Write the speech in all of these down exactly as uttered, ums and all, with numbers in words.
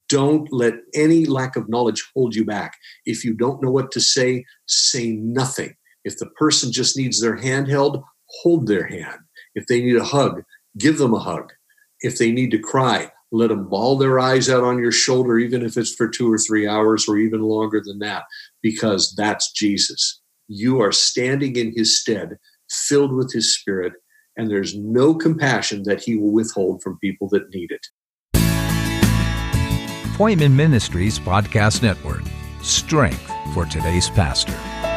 Don't let any lack of knowledge hold you back. If you don't know what to say, say nothing. If the person just needs their hand held, hold their hand. If they need a hug, give them a hug. If they need to cry, let them bawl their eyes out on your shoulder, even if it's for two or three hours or even longer than that, because that's Jesus. You are standing in his stead, filled with his Spirit, and there's no compassion that he will withhold from people that need it. Appointment Ministries Podcast Network. Strength for today's pastor.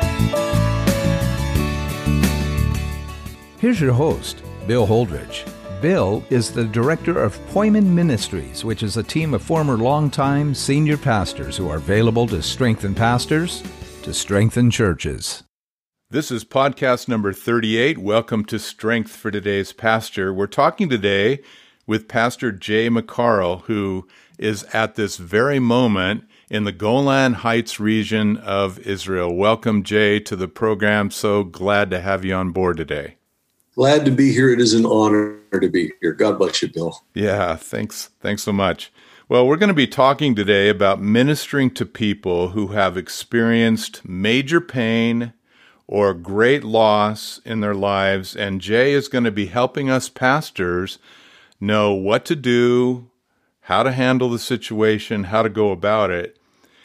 Here's your host, Bill Holdridge. Bill is the director of Appointment Ministries, which is a team of former longtime senior pastors who are available to strengthen pastors, to strengthen churches. This is podcast number thirty-eight. Welcome to Strength for Today's Pastor. We're talking today with Pastor Jay McCarl, who is at this very moment in the Golan Heights region of Israel. Welcome, Jay, to the program. So glad to have you on board today. Glad to be here. It is an honor to be here. God bless you, Bill. Yeah, thanks. Thanks so much. Well, we're going to be talking today about ministering to people who have experienced major pain or great loss in their lives. And Jay is going to be helping us pastors know what to do, how to handle the situation, how to go about it.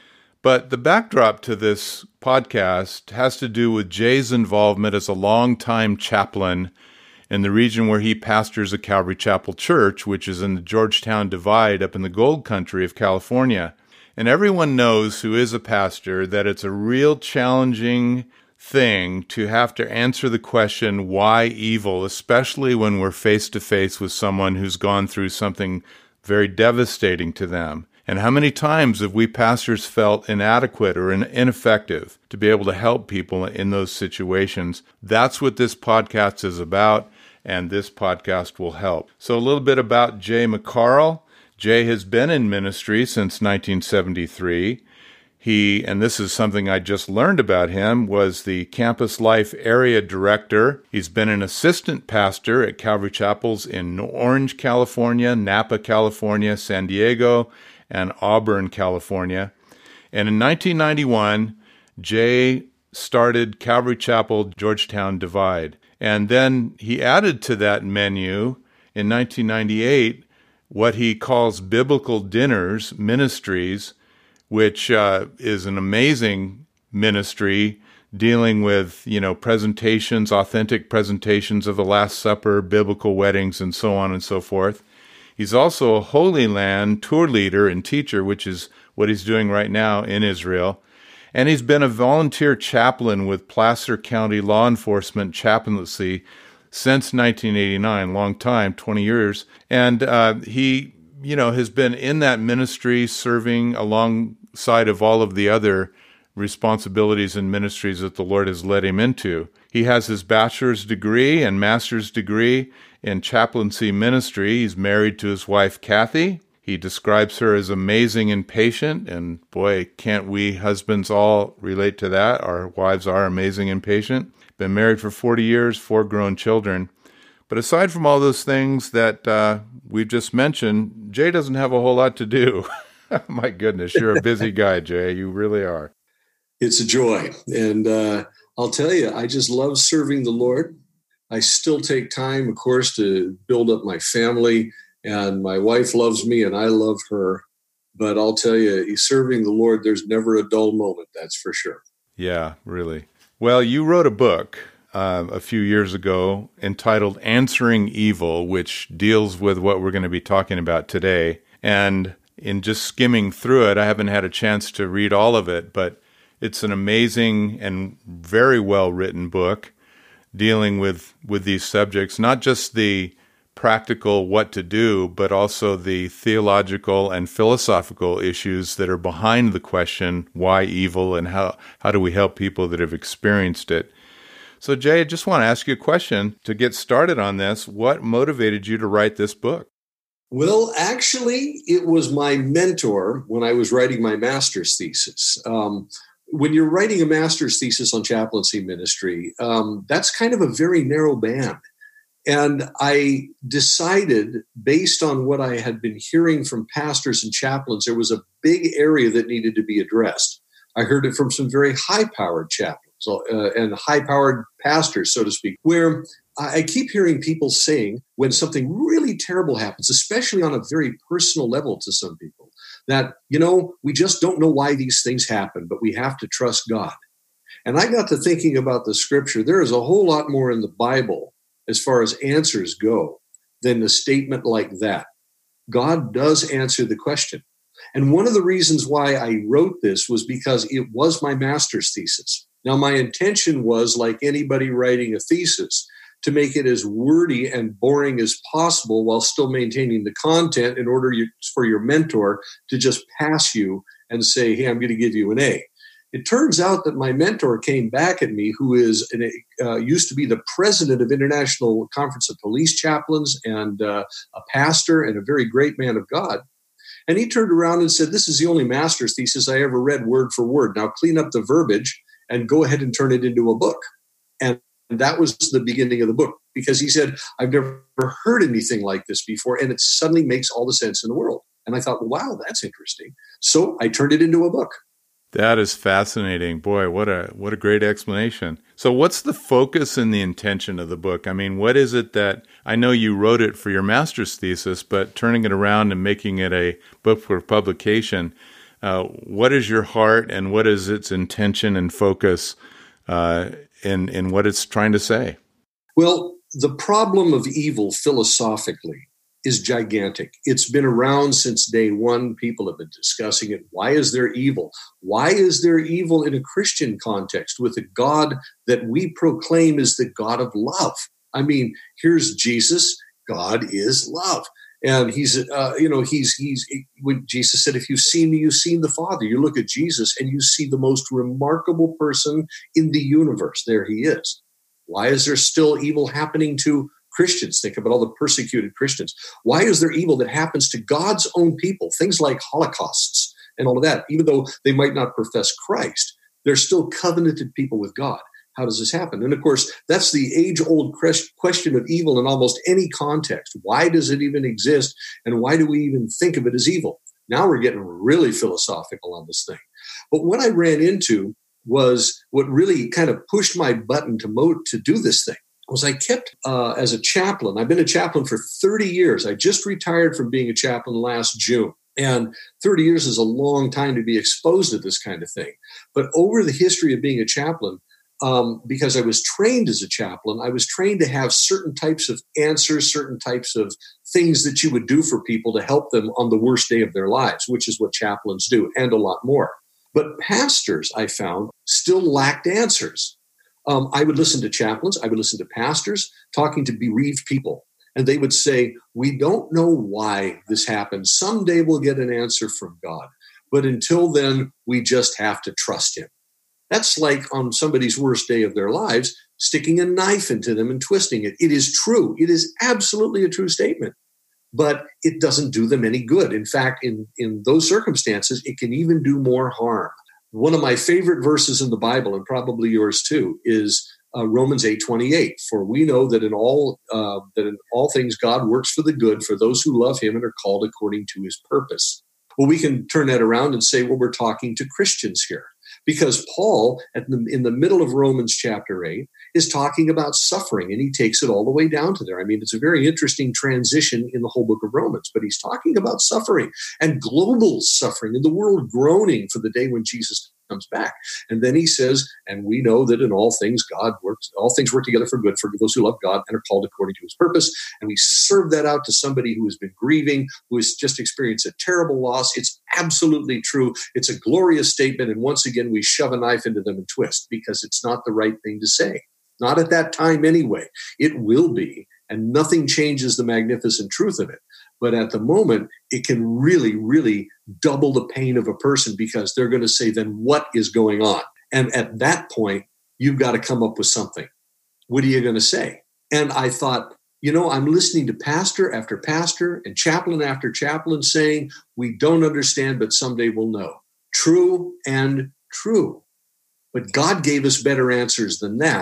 But the backdrop to this podcast has to do with Jay's involvement as a longtime chaplain in the region where he pastors a Calvary Chapel Church, which is in the Georgetown Divide up in the Gold Country of California. And everyone knows who is a pastor that it's a real challenging thing to have to answer the question, why evil, especially when we're face-to-face with someone who's gone through something very devastating to them. And how many times have we pastors felt inadequate or ineffective to be able to help people in those situations? That's what this podcast is about, and this podcast will help. So a little bit about Jay McCarl. Jay has been in ministry since nineteen seventy-three. He, and this is something I just learned about him, was the Campus Life Area Director. He's been an assistant pastor at Calvary Chapels in Orange, California, Napa, California, San Diego, and Auburn, California. And in nineteen ninety-one, Jay started Calvary Chapel Georgetown Divide. And then he added to that menu in nineteen ninety-eight what he calls Biblical Dinners Ministries, which uh, is an amazing ministry dealing with, you know, presentations, authentic presentations of the Last Supper, biblical weddings, and so on and so forth. He's also a Holy Land tour leader and teacher, which is what he's doing right now in Israel. And he's been a volunteer chaplain with Placer County Law Enforcement Chaplaincy since nineteen eighty-nine, long time, twenty years. And uh, he, you know, has been in that ministry serving alongside of all of the other responsibilities and ministries that the Lord has led him into. He has his bachelor's degree and master's degree in chaplaincy ministry. He's married to his wife, Kathy. He describes her as amazing and patient, and boy, can't we husbands all relate to that? Our wives are amazing and patient. Been married for forty years, four grown children. But aside from all those things that uh, we've just mentioned, Jay doesn't have a whole lot to do. My goodness, you're a busy guy, Jay. You really are. It's a joy. And uh, I'll tell you, I just love serving the Lord. I still take time, of course, to build up my family. And my wife loves me and I love her. But I'll tell you, serving the Lord, there's never a dull moment, that's for sure. Yeah, really. Well, you wrote a book uh, a few years ago entitled Answering Evil, which deals with what we're going to be talking about today. And in just skimming through it, I haven't had a chance to read all of it, but it's an amazing and very well-written book dealing with, with these subjects, not just the practical what to do, but also the theological and philosophical issues that are behind the question, why evil, and how, how do we help people that have experienced it. So, Jay, I just want to ask you a question to get started on this. What motivated you to write this book? Well, actually, it was my mentor when I was writing my master's thesis. Um, when you're writing a master's thesis on chaplaincy ministry, um, that's kind of a very narrow band. And I decided, based on what I had been hearing from pastors and chaplains, there was a big area that needed to be addressed. I heard it from some very high-powered chaplains uh, and high-powered pastors, so to speak, where I keep hearing people saying when something really terrible happens, especially on a very personal level to some people, that, you know, we just don't know why these things happen, but we have to trust God. And I got to thinking about the scripture. There is a whole lot more in the Bible as far as answers go than a statement like that. God does answer the question. And one of the reasons why I wrote this was because it was my master's thesis. Now, my intention was, like anybody writing a thesis, to make it as wordy and boring as possible while still maintaining the content in order you, for your mentor to just pass you and say, hey, I'm going to give you an A. It turns out that my mentor came back at me, who is an, uh, used to be the president of International Conference of Police Chaplains and uh, a pastor and a very great man of God. And he turned around and said, this is the only master's thesis I ever read word for word. Now clean up the verbiage and go ahead and turn it into a book. And that was the beginning of the book, because he said, I've never heard anything like this before, and it suddenly makes all the sense in the world. And I thought, well, wow, that's interesting. So I turned it into a book. That is fascinating. Boy, what a what a great explanation. So what's the focus and the intention of the book? I mean, what is it that, I know you wrote it for your master's thesis, but turning it around and making it a book for publication, uh, what is your heart and what is its intention and focus uh, in, in what it's trying to say? Well, the problem of evil philosophically is gigantic. It's been around since day one. People have been discussing it. Why is there evil? Why is there evil in a Christian context with a God that we proclaim is the God of love? I mean, here's Jesus. God is love. And he's, uh, you know, he's, he's, when Jesus said, if you've seen me, you've seen the Father. You look at Jesus and you see the most remarkable person in the universe. There he is. Why is there still evil happening to Christians? Think about all the persecuted Christians. Why is there evil that happens to God's own people? Things like holocausts and all of that. Even though they might not profess Christ, they're still covenanted people with God. How does this happen? And of course, that's the age-old question of evil in almost any context. Why does it even exist? And why do we even think of it as evil? Now we're getting really philosophical on this thing. But what I ran into was what really kind of pushed my button to mo- to do this thing. Was I kept uh, as a chaplain. I've been a chaplain for thirty years. I just retired from being a chaplain last June. And thirty years is a long time to be exposed to this kind of thing. But over the history of being a chaplain, um, because I was trained as a chaplain, I was trained to have certain types of answers, certain types of things that you would do for people to help them on the worst day of their lives, which is what chaplains do, and a lot more. But pastors, I found, still lacked answers. Um, I would listen to chaplains, I would listen to pastors talking to bereaved people, and they would say, we don't know why this happened. Someday we'll get an answer from God. But until then, we just have to trust him. That's like on somebody's worst day of their lives, sticking a knife into them and twisting it. It is true. It is absolutely a true statement. But it doesn't do them any good. In fact, in, in those circumstances, it can even do more harm. One of my favorite verses in the Bible, and probably yours too, is uh, Romans eight twenty-eight. For we know that in all uh, that in all things God works for the good for those who love him and are called according to his purpose. Well, we can turn that around and say, well, we're talking to Christians here. Because Paul, at the, in the middle of Romans chapter eight, is talking about suffering, and he takes it all the way down to there. I mean, it's a very interesting transition in the whole book of Romans, but he's talking about suffering and global suffering and the world groaning for the day when Jesus comes back. And then he says, and we know that in all things God works, all things work together for good for those who love God and are called according to his purpose. And we serve that out to somebody who has been grieving, who has just experienced a terrible loss. It's absolutely true. It's a glorious statement. And once again, we shove a knife into them and twist because it's not the right thing to say. Not at that time anyway. It will be, and nothing changes the magnificent truth of it. But at the moment, it can really, really double the pain of a person because they're going to say, then what is going on? And at that point, you've got to come up with something. What are you going to say? And I thought, you know, I'm listening to pastor after pastor and chaplain after chaplain saying, we don't understand, but someday we'll know. True and true. But God gave us better answers than that.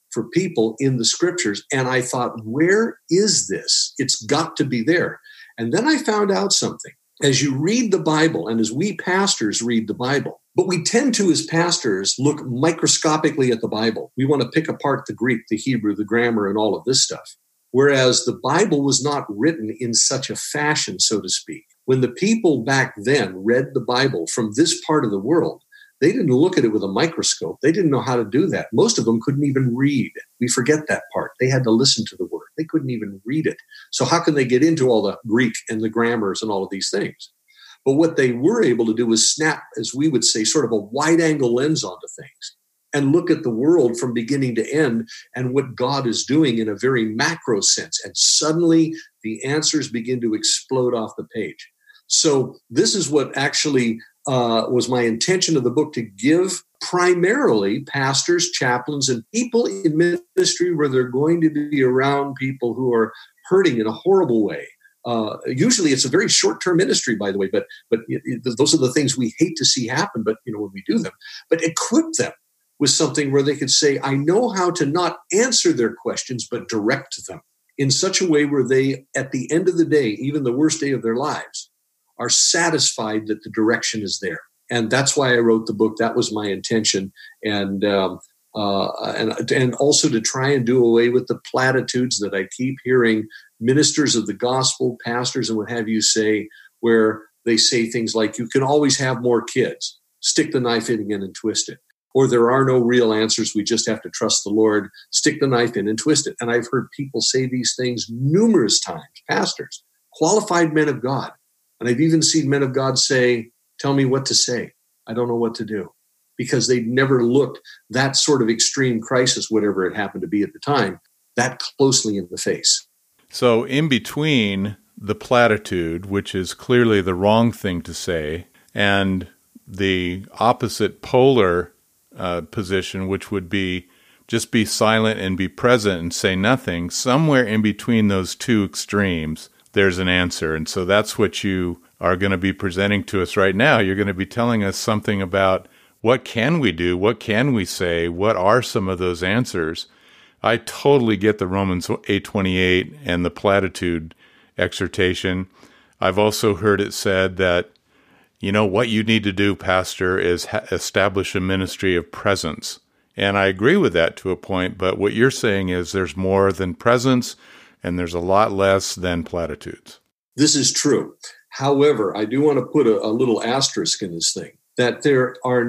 for people in the scriptures. And I thought, where is this? It's got to be there. And then I found out something. As you read the Bible, and as we pastors read the Bible, but we tend to, as pastors, look microscopically at the Bible. We want to pick apart the Greek, the Hebrew, the grammar, and all of this stuff. Whereas the Bible was not written in such a fashion, so to speak. When the people back then read the Bible from this part of the world, they didn't look at it with a microscope. They didn't know how to do that. Most of them couldn't even read. We forget that part. They had to listen to the word. They couldn't even read it. So how can they get into all the Greek and the grammars and all of these things? But what they were able to do was snap, as we would say, sort of a wide-angle lens onto things and look at the world from beginning to end and what God is doing in a very macro sense. And suddenly the answers begin to explode off the page. So this is what actually uh, was my intention of the book, to give primarily pastors, chaplains, and people in ministry where they're going to be around people who are hurting in a horrible way. Uh, usually it's a very short-term ministry, by the way, but but it, it, those are the things we hate to see happen, but you know, when we do them. But equip them with something where they could say, I know how to not answer their questions, but direct them in such a way where they, at the end of the day, even the worst day of their lives, are satisfied that the direction is there. And that's why I wrote the book. That was my intention. And um, uh, and and also to try and do away with the platitudes that I keep hearing ministers of the gospel, pastors, and what have you say, where they say things like, you can always have more kids. Stick the knife in again and twist it. Or there are no real answers. We just have to trust the Lord. Stick the knife in and twist it. And I've heard people say these things numerous times, pastors, qualified men of God. And I've even seen men of God say, tell me what to say. I don't know what to do. Because they'd never looked that sort of extreme crisis, whatever it happened to be at the time, that closely in the face. So in between the platitude, which is clearly the wrong thing to say, and the opposite polar uh, position, which would be just be silent and be present and say nothing, somewhere in between those two extremes, there's an answer. And so that's what you are going to be presenting to us right now. You're going to be telling us something about what can we do? What can we say? What are some of those answers? I totally get the Romans eight twenty-eight and the platitude exhortation. I've also heard it said that, you know, what you need to do, Pastor, is ha- establish a ministry of presence. And I agree with that to a point, but what you're saying is there's more than presence and there's a lot less than platitudes. This is true. However, I do want to put a, a little asterisk in this thing, that there are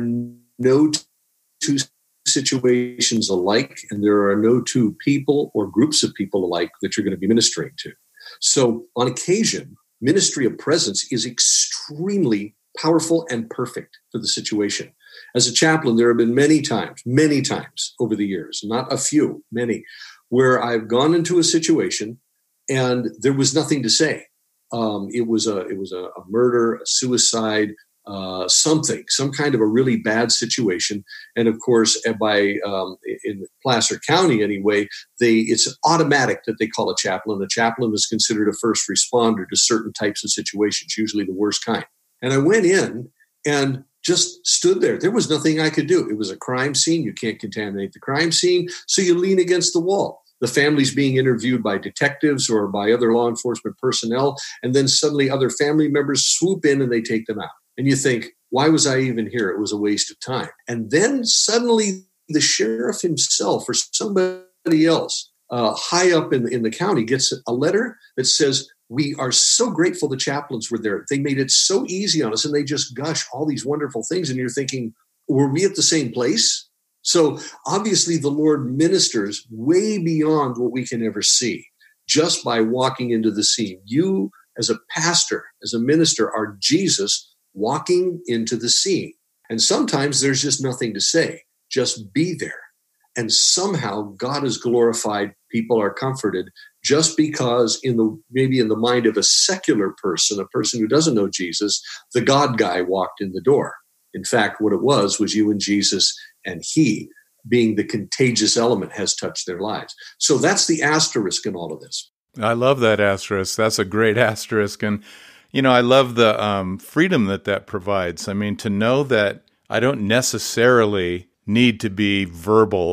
no two situations alike, and there are no two people or groups of people alike that you're going to be ministering to. So on occasion, ministry of presence is extremely powerful and perfect for the situation. As a chaplain, there have been many times, many times over the years, not a few, many, where I've gone into a situation and there was nothing to say. Um, it was a it was a, a murder, a suicide, uh, something, some kind of a really bad situation. And of course, by um, in Placer County anyway, they it's automatic that they call a chaplain. A chaplain is considered a first responder to certain types of situations, usually the worst kind. And I went in and just stood there. There was nothing I could do. It was a crime scene. You can't contaminate the crime scene. So you lean against the wall. The family's being interviewed by detectives or by other law enforcement personnel. And then suddenly other family members swoop in and they take them out. And you think, why was I even here? It was a waste of time. And then suddenly the sheriff himself or somebody else uh, high up in, in the county gets a letter that says, we are so grateful the chaplains were there. They made it so easy on us, and they just gush all these wonderful things. And you're thinking, were we at the same place? So obviously the Lord ministers way beyond what we can ever see just by walking into the scene. You, as a pastor, as a minister, are Jesus walking into the scene. And sometimes there's just nothing to say. Just be there. And somehow God is glorified. People are comforted just because in the maybe in the mind of a secular person, a person who doesn't know Jesus, the God guy walked in the door. In fact, what it was was you and Jesus, and he, being the contagious element, has touched their lives. So that's the asterisk in all of this. I love that asterisk. That's a great asterisk. And, you know, I love the um, freedom that that provides. I mean, to know that I don't necessarily need to be verbal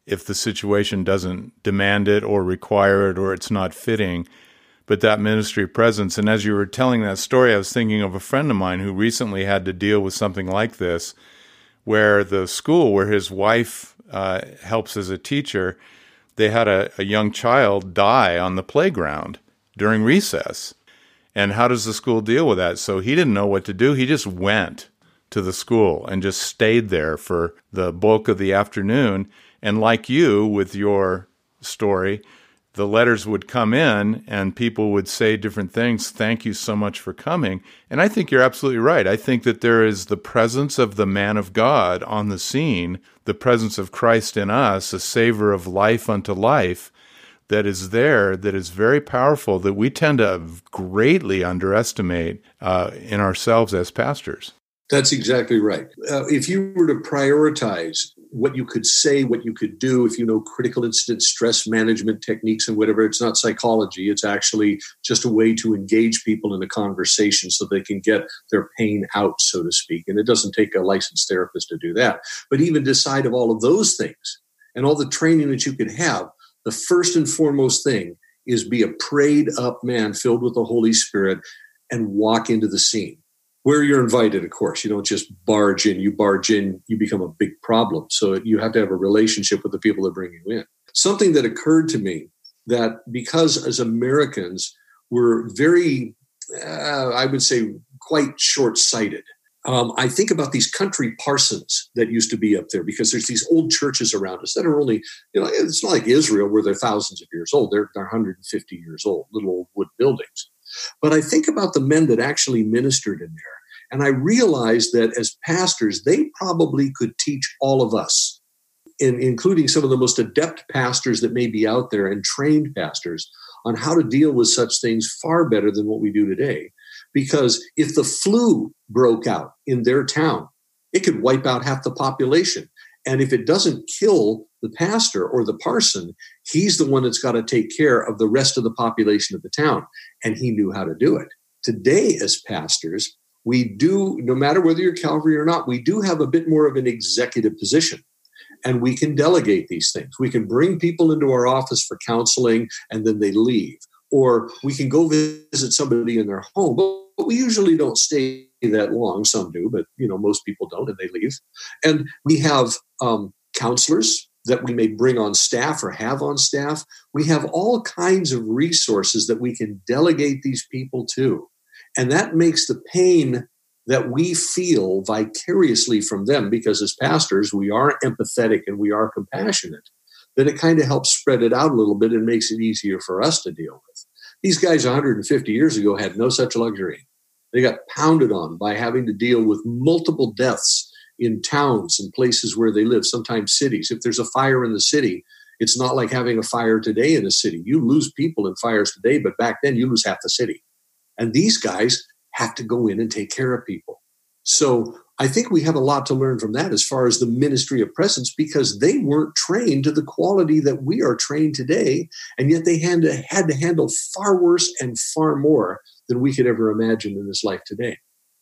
if the situation doesn't demand it or require it or it's not fitting, but that ministry presence. And as you were telling that story, I was thinking of a friend of mine who recently had to deal with something like this, where the school where his wife uh, helps as a teacher, they had a, a young child die on the playground during recess. And how does the school deal with that? So he didn't know what to do. He just went to the school and just stayed there for the bulk of the afternoon. And like you with your story, the letters would come in and people would say different things. Thank you so much for coming. And I think you're absolutely right. I think that there is the presence of the man of God on the scene, the presence of Christ in us, a savor of life unto life that is there, that is very powerful, that we tend to greatly underestimate uh, in ourselves as pastors. That's exactly right. Uh, if you were to prioritize what you could say, what you could do, if you know critical incident stress management techniques and whatever, it's not psychology. It's actually just a way to engage people in a conversation so they can get their pain out, so to speak. And it doesn't take a licensed therapist to do that. But even decide of all of those things and all the training that you could have, the first and foremost thing is be a prayed up man filled with the Holy Spirit and walk into the scene. Where you're invited, of course. You don't just barge in. You barge in, you become a big problem. So you have to have a relationship with the people that bring you in. Something that occurred to me that because as Americans, we're very, uh, I would say, quite short-sighted. Um, I think about these country parsons that used to be up there because there's these old churches around us that are only, you know, it's not like Israel where they're thousands of years old. They're, they're one hundred fifty years old, little old wood buildings. But I think about the men that actually ministered in there. And I realized that as pastors, they probably could teach all of us, in, including some of the most adept pastors that may be out there and trained pastors, on how to deal with such things far better than what we do today. Because if the flu broke out in their town, it could wipe out half the population. And if it doesn't kill the pastor or the parson, he's the one that's got to take care of the rest of the population of the town. And he knew how to do it. Today, as pastors, we do, no matter whether you're Calvary or not, we do have a bit more of an executive position. And we can delegate these things. We can bring people into our office for counseling and then they leave. Or we can go visit somebody in their home, but we usually don't stay that long. Some do, but you know, most people don't, and they leave. And we have um, counselors that we may bring on staff or have on staff. We have all kinds of resources that we can delegate these people to. And that makes the pain that we feel vicariously from them, because as pastors, we are empathetic and we are compassionate, that it kind of helps spread it out a little bit and makes it easier for us to deal with. These guys one hundred fifty years ago had no such luxury. They got pounded on by having to deal with multiple deaths in towns and places where they live, sometimes cities. If there's a fire in the city, it's not like having a fire today in a city. You lose people in fires today, but back then you lose half the city. And these guys have to go in and take care of people. So I think we have a lot to learn from that as far as the ministry of presence, because they weren't trained to the quality that we are trained today. And yet they had to, had to handle far worse and far more than we could ever imagine in this life today.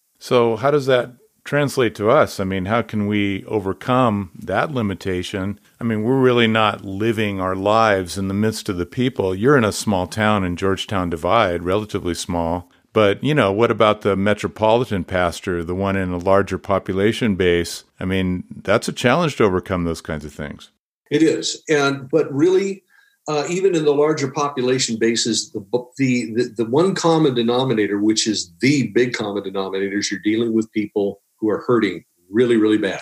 So how does that translate to us? I mean, how can we overcome that limitation? I mean, we're really not living our lives in the midst of the people. You're in a small town in Georgetown Divide, relatively small. But, you know, what about the metropolitan pastor, the one in a larger population base? I mean, that's a challenge to overcome those kinds of things. It is. And but really, uh, even in the larger population bases, the, the, the, the one common denominator, which is the big common denominator, is you're dealing with people who are hurting really, really bad.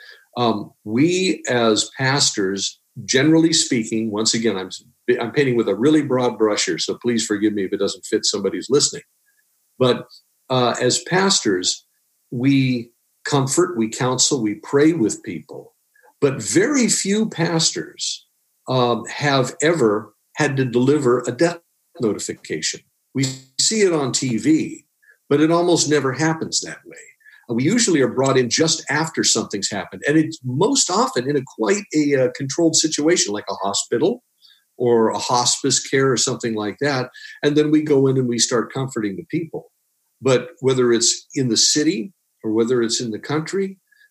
Um, we as pastors, generally speaking, once again, I'm, I'm painting with a really broad brush here, so please forgive me if it doesn't fit somebody who's listening. But uh, as pastors, we comfort, we counsel, we pray with people. But very few pastors um, have ever had to deliver a death notification. We see it on T V, but it almost never happens that way. We usually are brought in just after something's happened. And it's most often in a quite a uh, controlled situation, like a hospital or a hospice care or something like that. And then we go in and we start comforting the people. But whether it's in the city or whether it's in the country,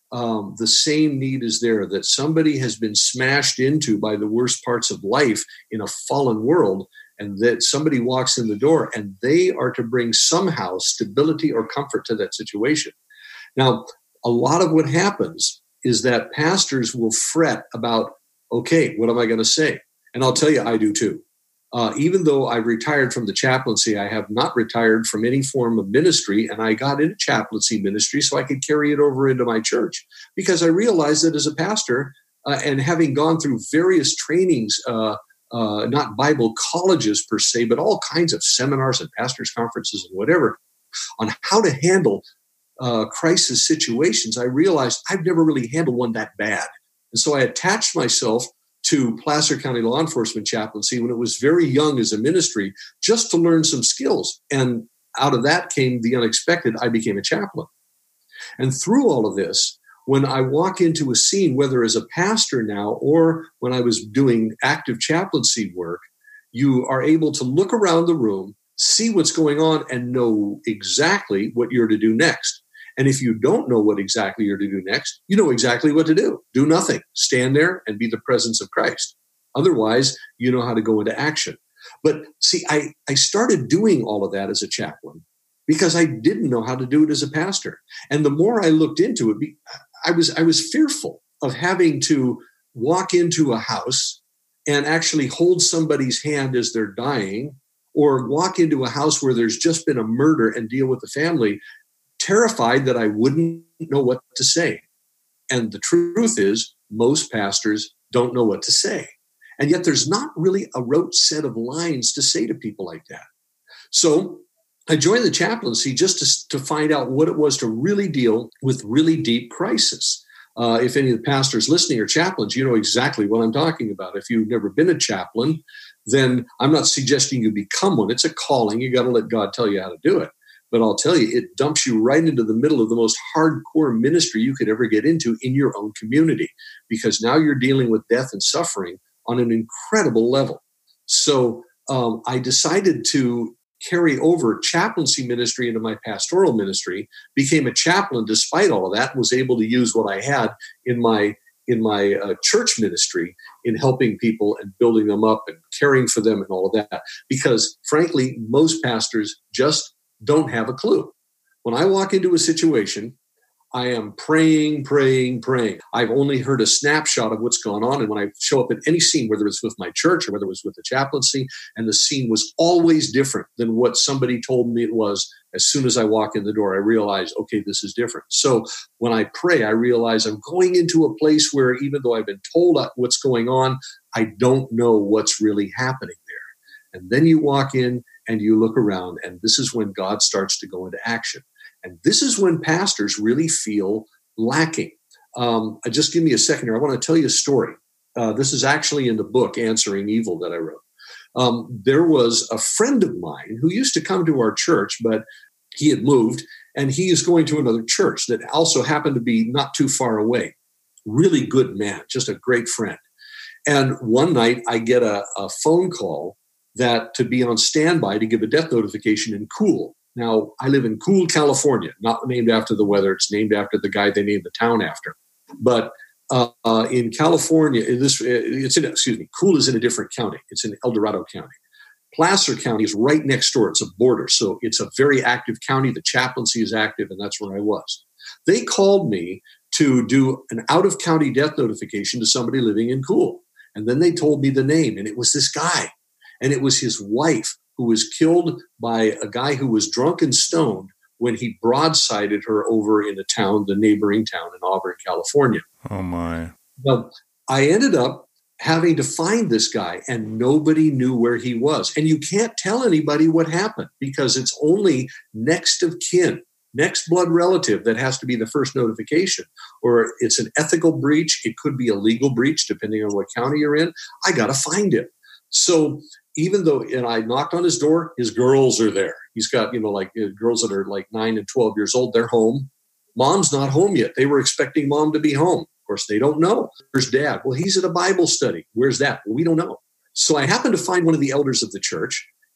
um, the same need is there, that somebody has been smashed into by the worst parts of life in a fallen world, and that somebody walks in the door and they are to bring somehow stability or comfort to that situation. Now, a lot of what happens is that pastors will fret about, okay, what am I going to say? And I'll tell you, I do too. Uh, even though I've retired from the chaplaincy, I have not retired from any form of ministry, and I got into chaplaincy ministry so I could carry it over into my church, because I realized that as a pastor, uh, and having gone through various trainings, uh, uh, not Bible colleges per se, but all kinds of seminars and pastors' conferences and whatever, on how to handle uh, crisis situations, I realized I've never really handled one that bad. And so I attached myself to Placer County Law Enforcement Chaplaincy when it was very young as a ministry, just to learn some skills. And out of that came the unexpected. I became a chaplain. And through all of this, when I walk into a scene, whether as a pastor now or when I was doing active chaplaincy work, you are able to look around the room, see what's going on, and know exactly what you're to do next. And if you don't know what exactly you're to do next, you know exactly what to do. Do nothing. Stand there and be the presence of Christ. Otherwise, you know how to go into action. But see, I, I started doing all of that as a chaplain because I didn't know how to do it as a pastor. And the more I looked into it, I was, I was fearful of having to walk into a house and actually hold somebody's hand as they're dying, or walk into a house where there's just been a murder and deal with the family, terrified that I wouldn't know what to say. And the truth is, most pastors don't know what to say. And yet there's not really a rote set of lines to say to people like that. So I joined the chaplaincy just to, to find out what it was to really deal with really deep crisis. Uh, if any of the pastors listening are chaplains, you know exactly what I'm talking about. If you've never been a chaplain, then I'm not suggesting you become one. It's a calling. You got to let God tell you how to do it. But I'll tell you, it dumps you right into the middle of the most hardcore ministry you could ever get into in your own community, because now you're dealing with death and suffering on an incredible level. So um, I decided to carry over chaplaincy ministry into my pastoral ministry, became a chaplain despite all of that, was able to use what I had in my in my uh, church ministry in helping people and building them up and caring for them and all of that. Because frankly, most pastors just don't have a clue. When I walk into a situation, I am praying, praying, praying. I've only heard a snapshot of what's going on. And when I show up at any scene, whether it's with my church or whether it was with the chaplaincy, and the scene was always different than what somebody told me it was, as soon as I walk in the door, I realize, okay, this is different. So when I pray, I realize I'm going into a place where even though I've been told what's going on, I don't know what's really happening there. And then you walk in and you look around, and this is when God starts to go into action. And this is when pastors really feel lacking. Um, just give me a second here. I want to tell you a story. Uh, this is actually in the book, Answering Evil, that I wrote. Um, there was a friend of mine who used to come to our church, but he had moved, and he is going to another church that also happened to be not too far away. Really good man, just a great friend. And one night I get a, a phone call that to be on standby to give a death notification in Cool. Now, I live in Cool, California, not named after the weather. It's named after the guy they named the town after. But uh, uh, in California, in this it's in, excuse me, Cool is in a different county. It's in El Dorado County. Placer County is right next door. It's a border. So it's a very active county. The chaplaincy is active, and that's where I was. They called me to do an out-of-county death notification to somebody living in Cool. And then they told me the name, and it was this guy. And it was his wife, who was killed by a guy who was drunk and stoned when he broadsided her over in a town, the neighboring town in Auburn, California. Oh, my. Well, I ended up having to find this guy, and nobody knew where he was. And you can't tell anybody what happened because it's only next of kin, next blood relative that has to be the first notification. Or it's an ethical breach. It could be a legal breach, depending on what county you're in. I got to find him. So even though, and I knocked on his door, his girls are there. He's got, you know, like uh, girls that are like nine and twelve years old. They're home. Mom's not home yet. They were expecting mom to be home. Of course, they don't know. Where's dad? Well, he's at a Bible study. Where's that? Well, we don't know. So I happened to find one of the elders of the church,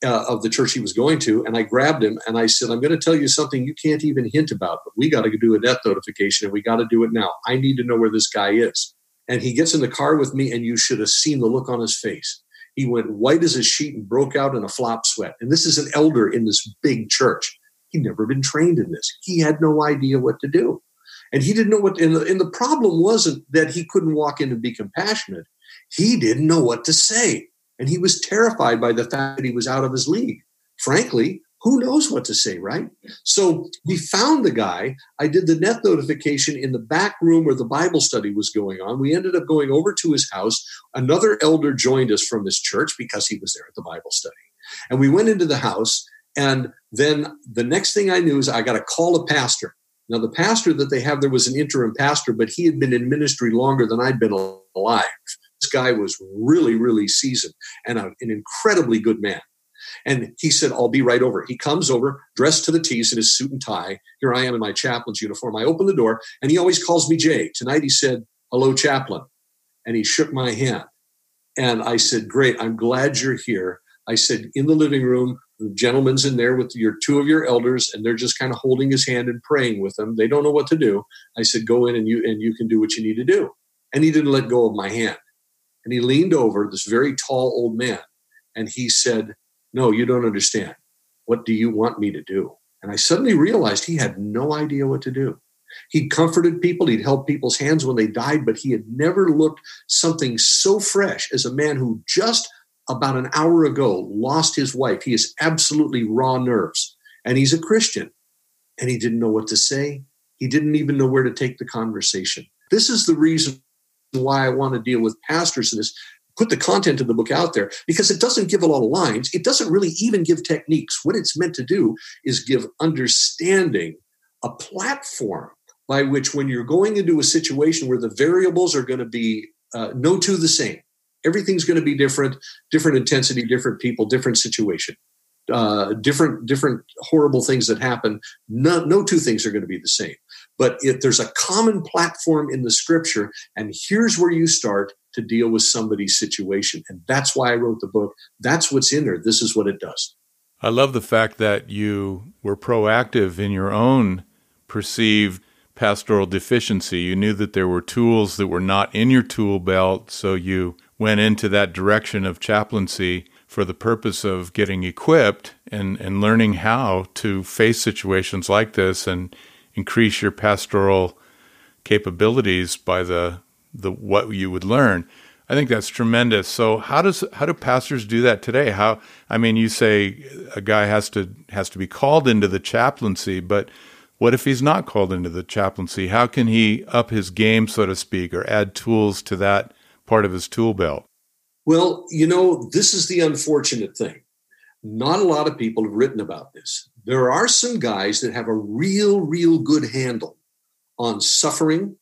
uh, of the church he was going to, and I grabbed him and I said, I'm going to tell you something you can't even hint about, but we got to do a death notification and we got to do it now. I need to know where this guy is. And he gets in the car with me, and you should have seen the look on his face. He went white as a sheet and broke out in a flop sweat. And this is an elder in this big church. He'd never been trained in this. He had no idea what to do. And he didn't know what, and the, and the problem wasn't that he couldn't walk in and be compassionate. He didn't know what to say. And he was terrified by the fact that he was out of his league. Frankly, who knows what to say, right? So we found the guy. I did the death notification in the back room where the Bible study was going on. We ended up going over to his house. Another elder joined us from his church because he was there at the Bible study. And we went into the house. And then the next thing I knew is I got to call a pastor. Now, the pastor that they have there was an interim pastor, but he had been in ministry longer than I'd been alive. This guy was really, really seasoned and a, an incredibly good man. And he said, I'll be right over. He comes over, dressed to the T's in his suit and tie. Here I am in my chaplain's uniform. I open the door, and he always calls me Jay. Tonight he said, hello, chaplain. And he shook my hand. And I said, great, I'm glad you're here. I said, in the living room, the gentleman's in there with your two of your elders, and they're just kind of holding his hand and praying with him. They don't know what to do. I said, go in and you and you can do what you need to do. And he didn't let go of my hand. And he leaned over, this very tall old man, and he said, no, you don't understand. What do you want me to do? And I suddenly realized he had no idea what to do. He'd comforted people. He'd held people's hands when they died, but he had never looked something so fresh as a man who just about an hour ago lost his wife. He is absolutely raw nerves, and he's a Christian, and he didn't know what to say. He didn't even know where to take the conversation. This is the reason why I want to deal with pastors in this. Put the content of the book out there, because it doesn't give a lot of lines. It doesn't really even give techniques. What it's meant to do is give understanding, a platform by which when you're going into a situation where the variables are going to be uh, no two the same, everything's going to be different, different intensity, different people, different situation, uh, different different horrible things that happen. No, no two things are going to be the same. But if there's a common platform in the scripture, and here's where you start to deal with somebody's situation. And that's why I wrote the book. That's what's in there. This is what it does. I love the fact that you were proactive in your own perceived pastoral deficiency. You knew that there were tools that were not in your tool belt, so you went into that direction of chaplaincy for the purpose of getting equipped and, and learning how to face situations like this and increase your pastoral capabilities by the the what you would learn. I think that's tremendous. So how does how do pastors do that today? How I mean, you say a guy has to has to be called into the chaplaincy, but what if he's not called into the chaplaincy? How can he up his game, so to speak, or add tools to that part of his tool belt? Well, you know, this is the unfortunate thing. Not a lot of people have written about this. There are some guys that have a real, real good handle on suffering,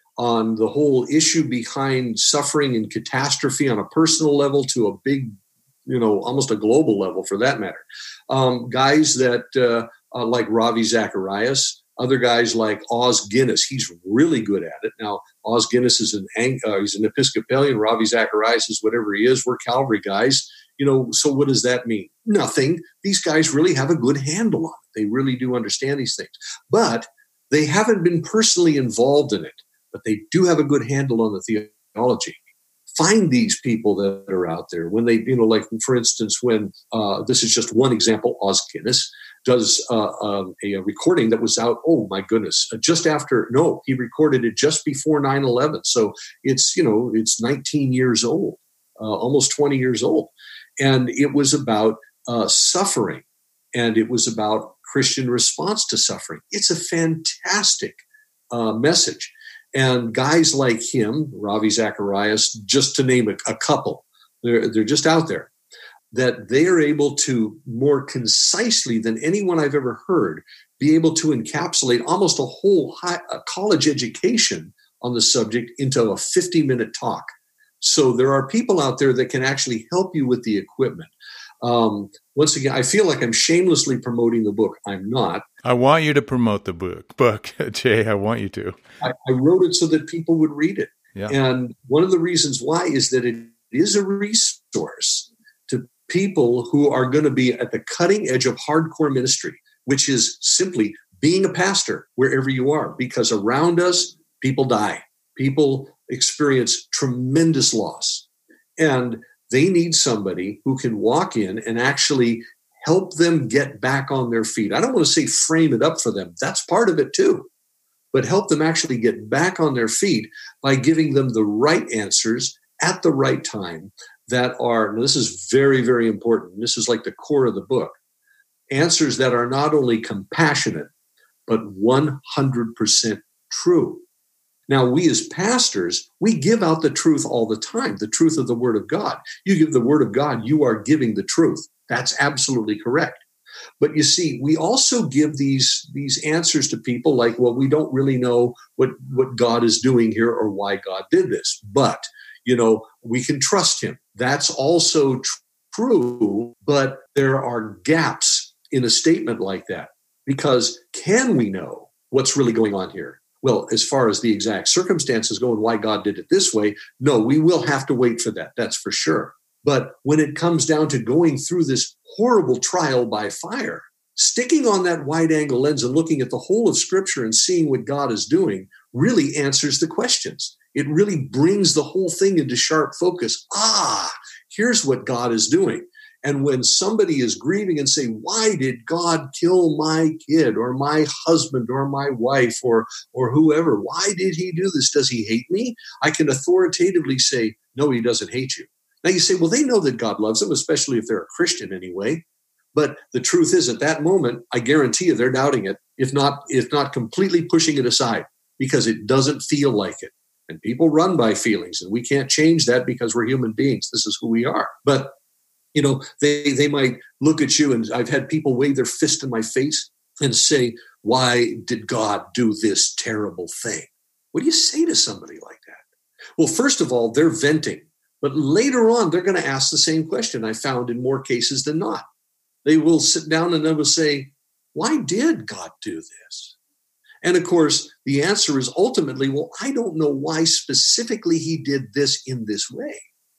on the whole issue behind suffering and catastrophe on a personal level to a big, you know, almost a global level for that matter. Um, guys that uh, uh, like Ravi Zacharias, other guys like Os Guinness, he's really good at it. Now, Os Guinness is an uh, he's an Episcopalian. Ravi Zacharias is whatever he is. We're Calvary guys. You know, so what does that mean? Nothing. These guys really have a good handle on it. They really do understand these things. But they haven't been personally involved in it. But they do have a good handle on the theology. Find these people that are out there when they, you know, like, for instance, when uh, this is just one example, Os Guinness does uh, um, a, a recording that was out, oh my goodness, uh, just after, no, he recorded it just before nine eleven. So it's, you know, it's nineteen years old, uh, almost twenty years old. And it was about uh, suffering, and it was about Christian response to suffering. It's a fantastic uh, message. And guys like him, Ravi Zacharias, just to name a, a couple, they're, they're just out there, that they are able to more concisely than anyone I've ever heard, be able to encapsulate almost a whole high, a college education on the subject into a fifty-minute talk. So there are people out there that can actually help you with the equipment. Um, once again, I feel like I'm shamelessly promoting the book. I'm not. I want you to promote the book, book, Jay. I want you to. I, I wrote it so that people would read it. Yeah. And one of the reasons why is that it is a resource to people who are going to be at the cutting edge of hardcore ministry, which is simply being a pastor wherever you are, because around us, people die. People experience tremendous loss. And they need somebody who can walk in and actually help them get back on their feet. I don't want to say frame it up for them. That's part of it too. But help them actually get back on their feet by giving them the right answers at the right time that are, and this is very, very important. This is like the core of the book. Answers that are not only compassionate, but one hundred percent true. Now, we as pastors, we give out the truth all the time, the truth of the Word of God. You give the Word of God, you are giving the truth. That's absolutely correct. But you see, we also give these, these answers to people like, well, we don't really know what, what God is doing here or why God did this. But, you know, we can trust him. That's also tr- true, but there are gaps in a statement like that. Because can we know what's really going on here? Well, as far as the exact circumstances go and why God did it this way, no, we will have to wait for that. That's for sure. But when it comes down to going through this horrible trial by fire, sticking on that wide-angle lens and looking at the whole of Scripture and seeing what God is doing really answers the questions. It really brings the whole thing into sharp focus. Ah, here's what God is doing. And when somebody is grieving and say, why did God kill my kid or my husband or my wife or, or whoever? Why did he do this? Does he hate me? I can authoritatively say, no, he doesn't hate you. Now you say, well, they know that God loves them, especially if they're a Christian anyway. But the truth is, at that moment, I guarantee you they're doubting it, if not, if not completely pushing it aside, because it doesn't feel like it. And people run by feelings, and we can't change that because we're human beings. This is who we are. But you know, they, they might look at you, and I've had people wave their fist in my face and say, why did God do this terrible thing? What do you say to somebody like that? Well, first of all, they're venting. But later on, they're going to ask the same question. I found in more cases than not. They will sit down and they will say, why did God do this? And of course, the answer is ultimately, well, I don't know why specifically he did this in this way.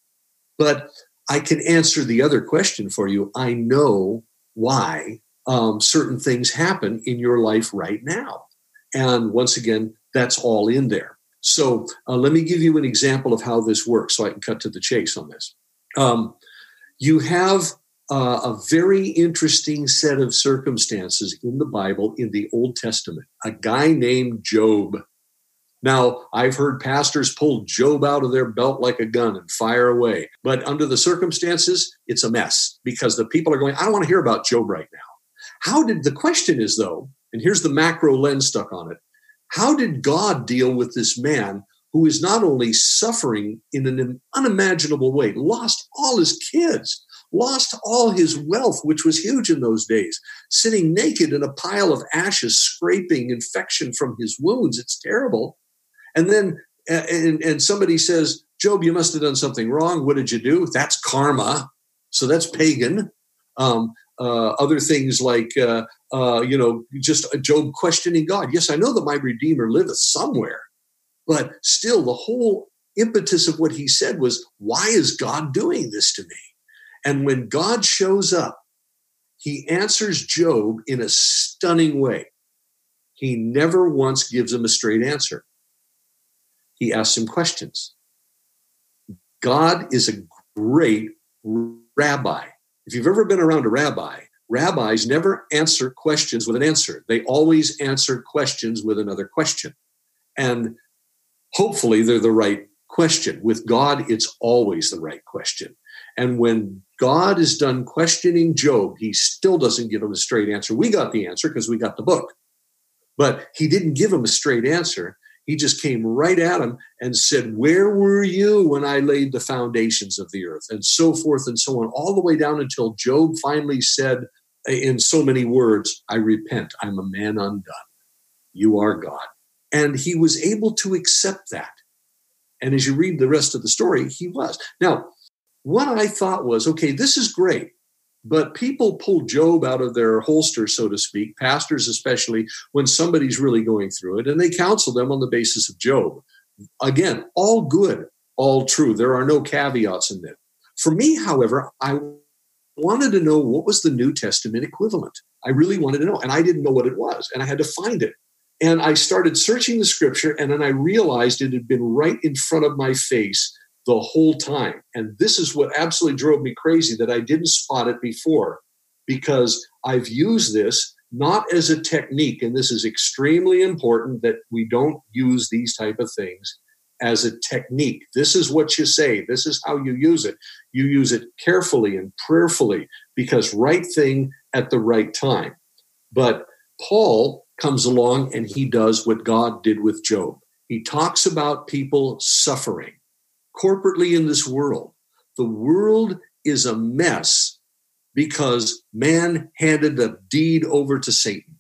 But I can answer the other question for you. I know why um, certain things happen in your life right now. And once again, that's all in there. So uh, let me give you an example of how this works so I can cut to the chase on this. Um, you have uh, a very interesting set of circumstances in the Bible in the Old Testament. A guy named Job. Now, I've heard pastors pull Job out of their belt like a gun and fire away. But under the circumstances, it's a mess because the people are going, I don't want to hear about Job right now. How did, the question is though, and here's the macro lens stuck on it, how did God deal with this man who is not only suffering in an unimaginable way, lost all his kids, lost all his wealth, which was huge in those days, sitting naked in a pile of ashes, scraping infection from his wounds. It's terrible. And then, and, and somebody says, Job, you must have done something wrong. What did you do? That's karma. So that's pagan. Um, uh, other things like, uh, uh, you know, just Job questioning God. Yes, I know that my Redeemer liveth somewhere, but still the whole impetus of what he said was, why is God doing this to me? And when God shows up, he answers Job in a stunning way. He never once gives him a straight answer. He asks him questions. God is a great rabbi. If you've ever been around a rabbi, rabbis never answer questions with an answer. They always answer questions with another question. And hopefully they're the right question. With God, it's always the right question. And when God is done questioning Job, he still doesn't give him a straight answer. We got the answer because we got the book. But he didn't give him a straight answer. He just came right at him and said, where were you when I laid the foundations of the earth? And so forth and so on, all the way down until Job finally said in so many words, I repent, I'm a man undone. You are God. And he was able to accept that. And as you read the rest of the story, he was. Now, what I thought was, okay, this is great. But people pull Job out of their holster, so to speak, pastors especially, when somebody's really going through it, and they counsel them on the basis of Job. Again, all good, all true. There are no caveats in that. For me, however, I wanted to know what was the New Testament equivalent. I really wanted to know, and I didn't know what it was, and I had to find it. And I started searching the scripture, and then I realized it had been right in front of my face the whole time. And this is what absolutely drove me crazy, that I didn't spot it before, because I've used this not as a technique, and this is extremely important that we don't use these type of things as a technique. This is what you say. This is how you use it. You use it carefully and prayerfully, because right thing at the right time. But Paul comes along and he does what God did with Job. He talks about people suffering corporately in this world. The world is a mess because man handed the deed over to Satan.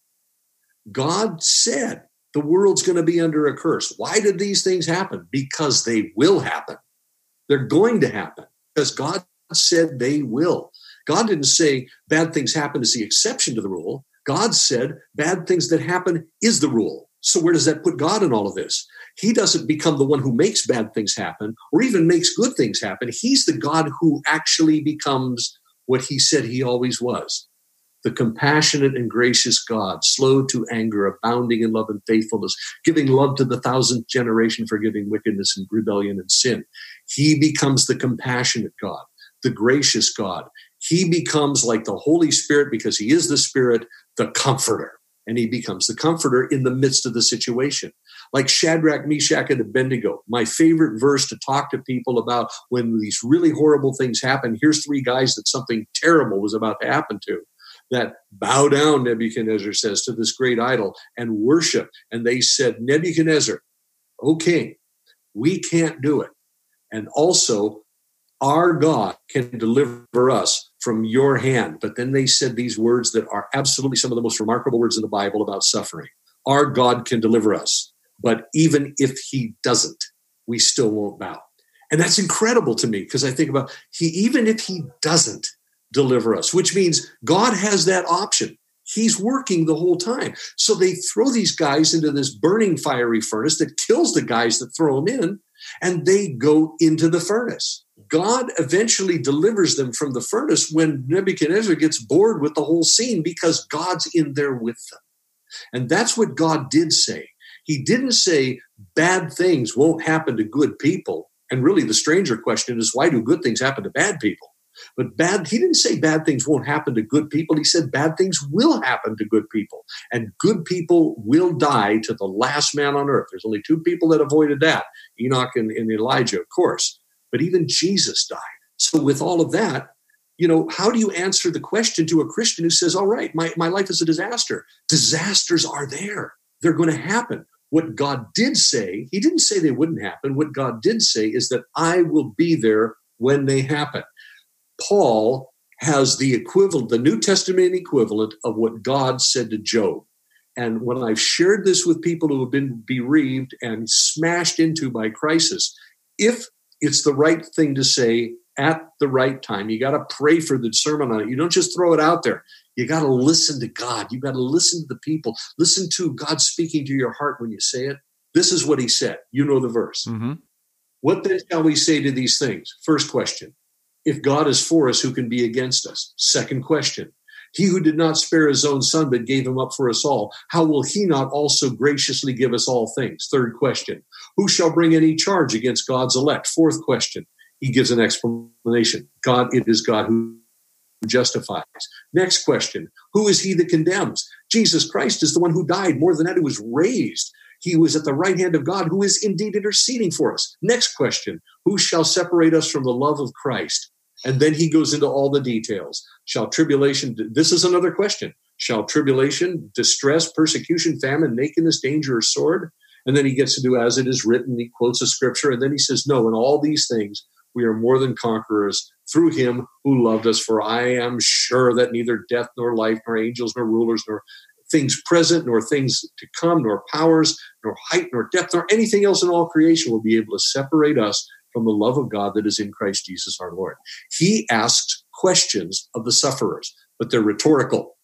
God said the world's going to be under a curse. Why did these things happen? Because they will happen. They're going to happen because God said they will. God didn't say bad things happen as the exception to the rule. God said bad things that happen is the rule. So where does that put God in all of this? He doesn't become the one who makes bad things happen or even makes good things happen. He's the God who actually becomes what he said he always was. The compassionate and gracious God, slow to anger, abounding in love and faithfulness, giving love to the thousandth generation, forgiving wickedness and rebellion and sin. He becomes the compassionate God, the gracious God. He becomes like the Holy Spirit, because he is the Spirit, the comforter. And he becomes the comforter in the midst of the situation. Like Shadrach, Meshach, and Abednego, my favorite verse to talk to people about when these really horrible things happen. Here's three guys that something terrible was about to happen to, that bow down, Nebuchadnezzar says, to this great idol and worship. And they said, Nebuchadnezzar, O king, we can't do it. And also, our God can deliver us from your hand. But then they said these words that are absolutely some of the most remarkable words in the Bible about suffering. Our God can deliver us. But even if he doesn't, we still won't bow. And that's incredible to me, because I think about he, even if he doesn't deliver us, which means God has that option. He's working the whole time. So they throw these guys into this burning fiery furnace that kills the guys that throw them in, and they go into the furnace. God eventually delivers them from the furnace when Nebuchadnezzar gets bored with the whole scene, because God's in there with them. And that's what God did say. He didn't say bad things won't happen to good people. And really the stranger question is, why do good things happen to bad people? But bad, he didn't say bad things won't happen to good people. He said bad things will happen to good people. And good people will die to the last man on earth. There's only two people that avoided that, Enoch and, and Elijah, of course. But even Jesus died. So with all of that, you know, how do you answer the question to a Christian who says, all right, my, my life is a disaster? Disasters are there. They're going to happen. What God did say, he didn't say they wouldn't happen. What God did say is that I will be there when they happen. Paul has the equivalent, the New Testament equivalent of what God said to Job. And when I've shared this with people who have been bereaved and smashed into by crisis, if it's the right thing to say at the right time, you got to pray for the sermon on it. You don't just throw it out there. You got to listen to God. You got to listen to the people. Listen to God speaking to your heart when you say it. This is what he said. You know the verse. Mm-hmm. What then shall we say to these things? First question. If God is for us, who can be against us? Second question. He who did not spare his own son, but gave him up for us all, how will he not also graciously give us all things? Third question. Who shall bring any charge against God's elect? Fourth question. He gives an explanation. God, it is God who justifies. Next question. Who is he that condemns? Jesus Christ is the one who died. More than that, who was raised. He was at the right hand of God, who is indeed interceding for us. Next question. Who shall separate us from the love of Christ? And then he goes into all the details. Shall tribulation, this is another question. Shall tribulation, distress, persecution, famine, nakedness, danger, or sword? And then he gets to do as it is written. He quotes a scripture. And then he says, no, in all these things, we are more than conquerors through him who loved us. For I am sure that neither death nor life, nor angels, nor rulers, nor things present, nor things to come, nor powers, nor height, nor depth, nor anything else in all creation will be able to separate us from the love of God that is in Christ Jesus our Lord. He asks questions of the sufferers, but they're rhetorical.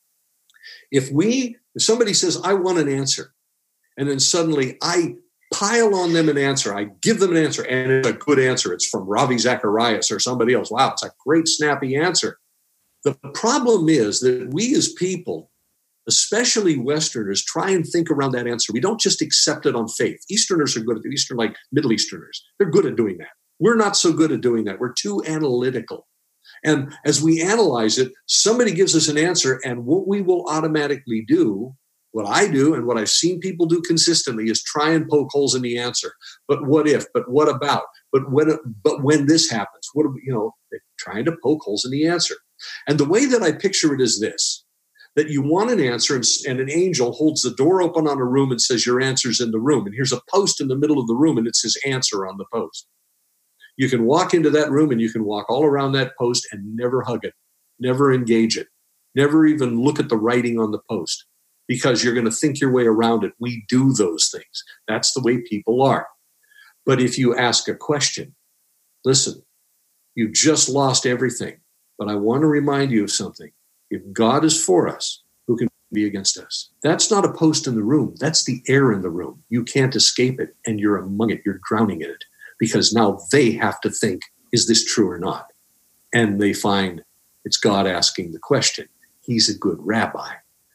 If we, if somebody says, I want an answer, and then suddenly I pile on them an answer, I give them an answer, and it's a good answer. It's from Ravi Zacharias or somebody else. Wow, it's a great, snappy answer. The problem is that we as people, especially Westerners, try and think around that answer. We don't just accept it on faith. Easterners are good at it. Eastern, like Middle Easterners, they're good at doing that. We're not so good at doing that. We're too analytical. And as we analyze it, somebody gives us an answer, and what we will automatically do, what I do and what I've seen people do consistently, is try and poke holes in the answer. But what if? But what about? But when? But when this happens, what do we, you know? They're trying to poke holes in the answer. And the way that I picture it is this: that you want an answer, and, and an angel holds the door open on a room and says, "Your answer's in the room." And here's a post in the middle of the room, and it says "answer" on the post. You can walk into that room and you can walk all around that post and never hug it, never engage it, never even look at the writing on the post, because you're going to think your way around it. We do those things. That's the way people are. But if you ask a question, listen, you just lost everything, but I want to remind you of something. If God is for us, who can be against us? That's not a post in the room. That's the air in the room. You can't escape it, and you're among it. You're drowning in it. Because now they have to think, is this true or not? And they find it's God asking the question. He's a good rabbi.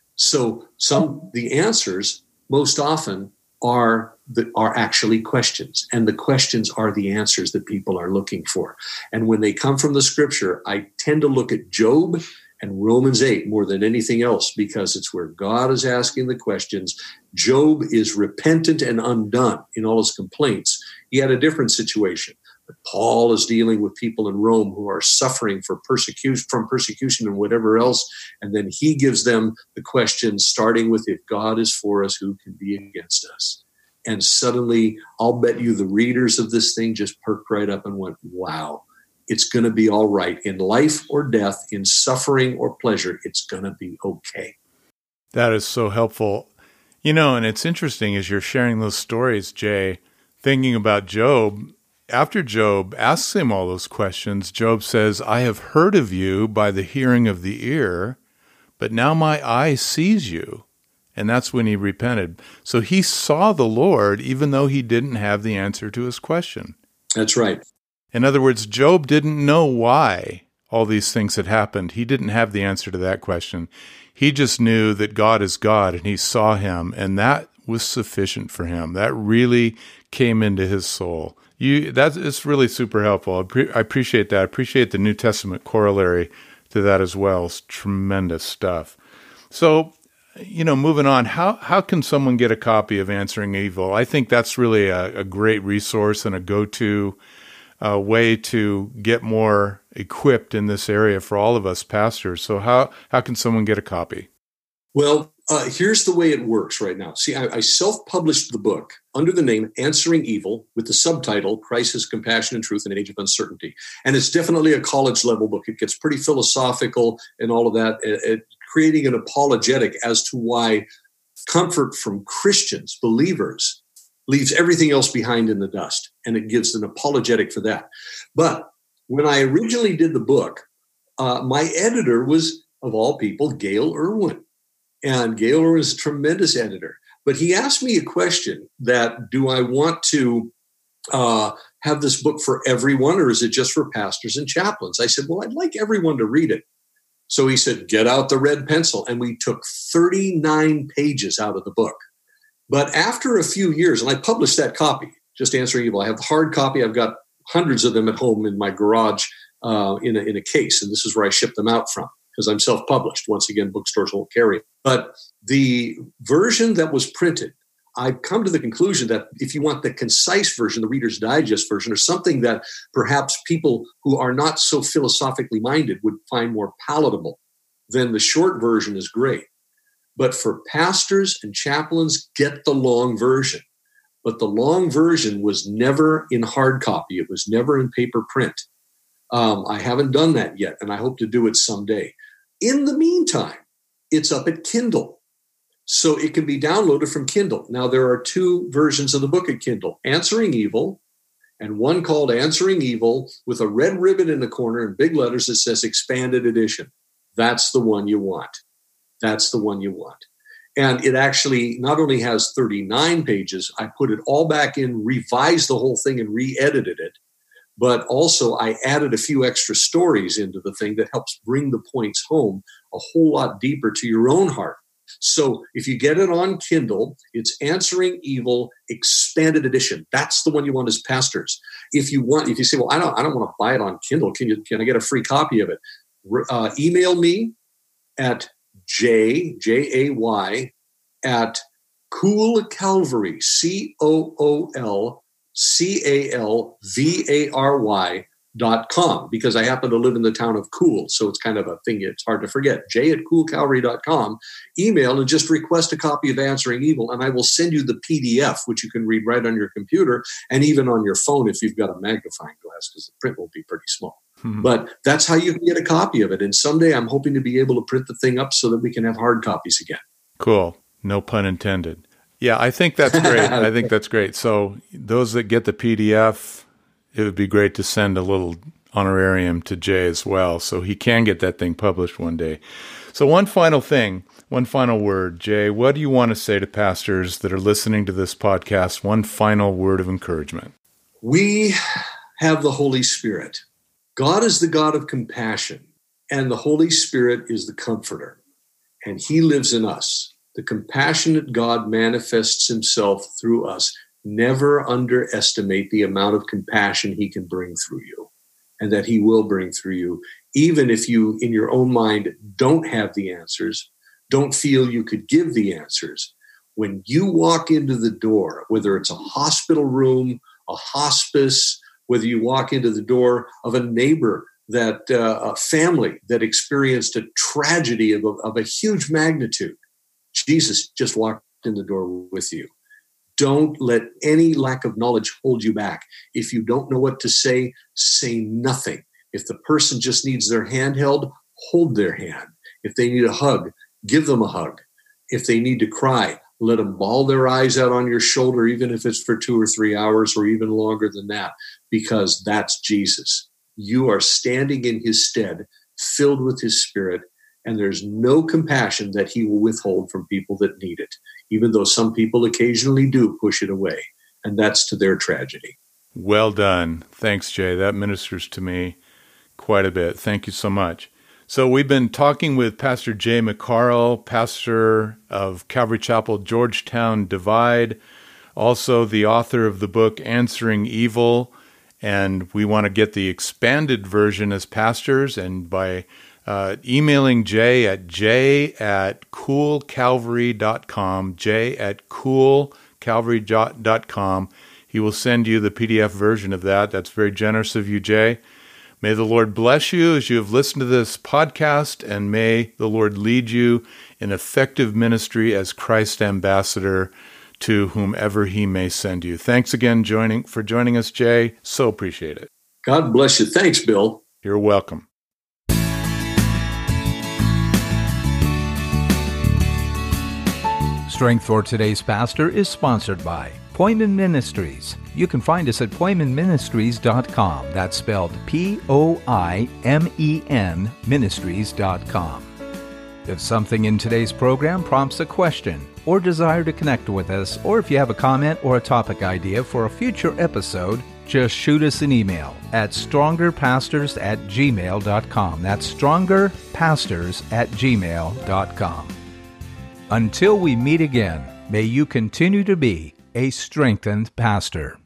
So some the answers most often are the, are actually questions. And the questions are the answers that people are looking for. And when they come from the scripture, I tend to look at Job and Romans eight more than anything else, because it's where God is asking the questions. Job is repentant and undone in all his complaints. He had a different situation. But Paul is dealing with people in Rome who are suffering for persecution, from persecution and whatever else. And then he gives them the question, starting with, if God is for us, who can be against us? And suddenly, I'll bet you the readers of this thing just perked right up and went, wow, it's going to be all right. In life or death, in suffering or pleasure, it's going to be okay. That is so helpful. You know, and it's interesting as you're sharing those stories, Jay, thinking about Job. After Job asks him all those questions, Job says, I have heard of you by the hearing of the ear, but now my eye sees you. And that's when he repented. So he saw the Lord, even though he didn't have the answer to his question. That's right. In other words, Job didn't know why all these things had happened. He didn't have the answer to that question. He just knew that God is God, and he saw him, and that was sufficient for him. That really came into his soul. You, that is really super helpful. I, pre- I appreciate that. I appreciate the New Testament corollary to that as well. It's tremendous stuff. So, you know, moving on, how how can someone get a copy of Answering Evil? I think that's really a, a great resource and a go-to uh, way to get more equipped in this area for all of us pastors. So how, how can someone get a copy? Well, uh, here's the way it works right now. See, I, I self-published the book under the name Answering Evil with the subtitle Crisis, Compassion, and Truth in an Age of Uncertainty. And it's definitely a college-level book. It gets pretty philosophical and all of that, it, it, creating an apologetic as to why comfort from Christians, believers, leaves everything else behind in the dust. And it gives an apologetic for that. But when I originally did the book, uh, my editor was, of all people, Gail Irwin. And Gail Irwin is a tremendous editor. But he asked me a question that, do I want to uh, have this book for everyone, or is it just for pastors and chaplains? I said, well, I'd like everyone to read it. So he said, get out the red pencil. And we took thirty-nine pages out of the book. But after a few years, and I published that copy, just Answering Evil. I have the hard copy. I've got hundreds of them at home in my garage uh, in, a, in a case. And this is where I ship them out from, because I'm self-published. Once again, bookstores won't carry it. But the version that was printed, I've come to the conclusion that if you want the concise version, the Reader's Digest version, or something that perhaps people who are not so philosophically minded would find more palatable, then the short version is great. But for pastors and chaplains, get the long version. But the long version was never in hard copy. It was never in paper print. Um, I haven't done that yet, and I hope to do it someday. In the meantime, it's up at Kindle. So it can be downloaded from Kindle. Now, there are two versions of the book at Kindle, Answering Evil, and one called Answering Evil with a red ribbon in the corner in big letters that says Expanded Edition. That's the one you want. That's the one you want. And it actually not only has thirty-nine pages, I put it all back in, revised the whole thing and re-edited it. but also I added a few extra stories into the thing that helps bring the points home a whole lot deeper to your own heart. So if you get it on Kindle, it's Answering Evil Expanded Edition. That's the one you want as pastors. If you want, if you say, well, I don't, I don't want to buy it on Kindle. Can you, can I get a free copy of it? Uh, email me at J, J A Y, at Cool Calvary, C O O L C A L V A R Y dot com, because I happen to live in the town of Cool, so it's kind of a thing it's hard to forget. J at cool calvary dot com. Email and just request a copy of Answering Evil, and I will send you the P D F, which you can read right on your computer and even on your phone if you've got a magnifying glass, because the print will be pretty small. Mm-hmm. But that's how you can get a copy of it. And someday I'm hoping to be able to print the thing up so that we can have hard copies again. Cool. No pun intended. Yeah, I think that's great. I think that's great. So those that get the P D F, it would be great to send a little honorarium to Jay as well, so he can get that thing published one day. So one final thing, one final word, Jay, what do you want to say to pastors that are listening to this podcast? One final word of encouragement. We have the Holy Spirit. God is the God of compassion, and the Holy Spirit is the comforter, and he lives in us. The compassionate God manifests himself through us. Never underestimate the amount of compassion he can bring through you, and that he will bring through you, even if you, in your own mind, don't have the answers, don't feel you could give the answers. When you walk into the door, whether it's a hospital room, a hospice, whether you walk into the door of a neighbor, that uh, a family that experienced a tragedy of a, of a huge magnitude, Jesus just walked in the door with you. Don't let any lack of knowledge hold you back. If you don't know what to say, say nothing. If the person just needs their hand held, hold their hand. If they need a hug, give them a hug. If they need to cry, let them bawl their eyes out on your shoulder, even if it's for two or three hours or even longer than that, because that's Jesus. You are standing in his stead, filled with his Spirit, and there's no compassion that he will withhold from people that need it, even though some people occasionally do push it away, and that's to their tragedy. Well done. Thanks, Jay. That ministers to me quite a bit. Thank you so much. So we've been talking with Pastor Jay McCarl, pastor of Calvary Chapel, Georgetown Divide, also the author of the book Answering Evil, and we want to get the expanded version as pastors, and by uh, emailing Jay at j at cool calvary dot com, j at cool calvary dot com, he will send you the P D F version of that. That's very generous of you, Jay. May the Lord bless you as you have listened to this podcast, and may the Lord lead you in effective ministry as Christ's ambassador to whomever he may send you. Thanks again joining for joining us, Jay. So appreciate it. God bless you. Thanks, Bill. You're welcome. Strength for Today's Pastor is sponsored by Poimen Ministries. You can find us at poimen ministries dot com. That's spelled P O I M E N ministries dot com. If something in today's program prompts a question or desire to connect with us, or if you have a comment or a topic idea for a future episode, just shoot us an email at stronger pastors at gmail dot com. That's stronger pastors at gmail dot com. Until we meet again, may you continue to be a strengthened pastor.